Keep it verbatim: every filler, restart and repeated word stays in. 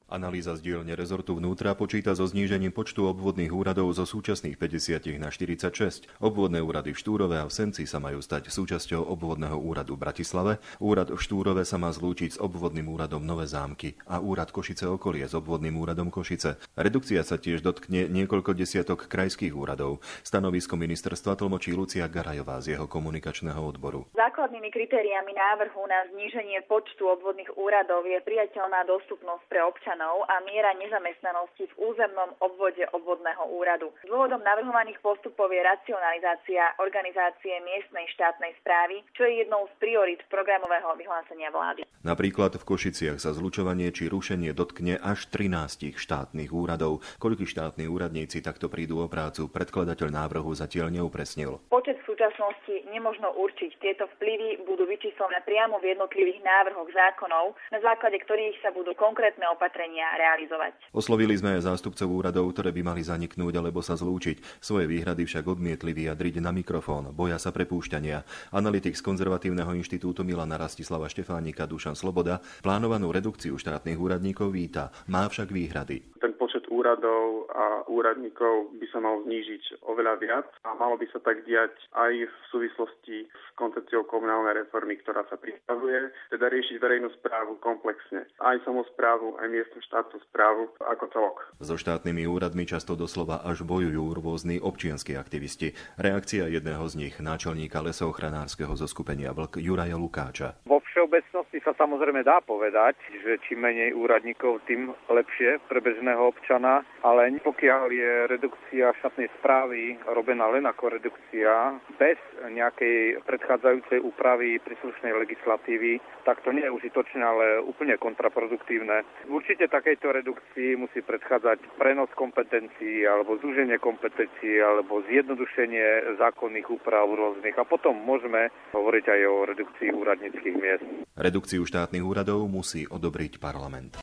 Analýza z dielne rezortu vnútra počíta so znížením počtu obvodných úradov zo súčasných päťdesiat na štyridsaťšesť. Obvodné úrady v Štúrove a v Senci sa majú stať súčasťou obvodného úradu v Bratislave. Úrad v Štúrove sa má zlúčiť s obvodným úradom Nové Zámky a úrad Košice okolie s obvodným úradom Košice. Redukcia sa tiež dotkne niekoľko desiatok krajských úradov. Stanovisko ministerstva tlmočí Lucia Garajová z jeho komunikačného odboru. Základnými kritériami návrhu na zníženie počtu obvodných úradov je priateľná dostupnosť pre občanov a miera nezamestnanosti v územnom obvode obvodného úradu. Dôvodom navrhovaných postupov je racionalizácia organizácie miestnej štátnej správy, čo je jednou z priorít programového vyhlásenia vlády. Napríklad v Košiciach sa zlučovanie či rušenie dotkne až trinástich štátnych úradov. Koľkí štátni úradníci takto prídu o prácu, predkladateľ návrhu zatiaľ neupresnil. Počet v súčasnosti nemožno určiť. Tieto vplyvy budú vyčíslené priamo v jednotlivých návrhoch zákonov, na základe ktorých sa budú konkrétne opatrenia realizovať. Oslovili sme aj zástupcov úradov, ktoré by mali zaniknúť alebo sa zlúčiť. Svoje výhrady však odmietli vyjadriť na mikrofón. Boja sa prepúšťania. Analytik z Konzervatívneho inštitútu Milana Rastislava Štefánika Dušan Sloboda plánovanú redukciu štátnych úradníkov víta. Má však výhrady. Ten počet úradov a úradníkov by sa mal znížiť oveľa viac a malo by sa tak diať aj v súvislosti s koncepciou komunálnej reformy, ktorá sa pripravuje, teda riešiť verejnú správu komplexne. Aj samosprávu, aj miestnu štátnu správu ako celok. So štátnymi úradmi často doslova až bojujú rôzni občianski aktivisti. Reakcia jedného z nich, náčelníka lesoochranárskeho zoskupenia Vlk Juraja Lukáča. Vo všeobecnosti sa samozrejme dá povedať, že čím menej úradníkov, tým lepšie pre bežného občana, ale pokiaľ je redukcia štátnej správy robená len ako redukcia bez nejakej predchádzajúcej úpravy príslušnej legislatívy, tak to nie je užitočné, ale úplne kontraproduktívne. Určite takejto redukcii musí predchádzať prenos kompetencií alebo zúženie kompetencií alebo zjednodušenie zákonných úprav rôznych a potom môžeme hovoriť aj o redukcii úradníckych miest. Redukciu štátnych úradov musí odobriť parlament.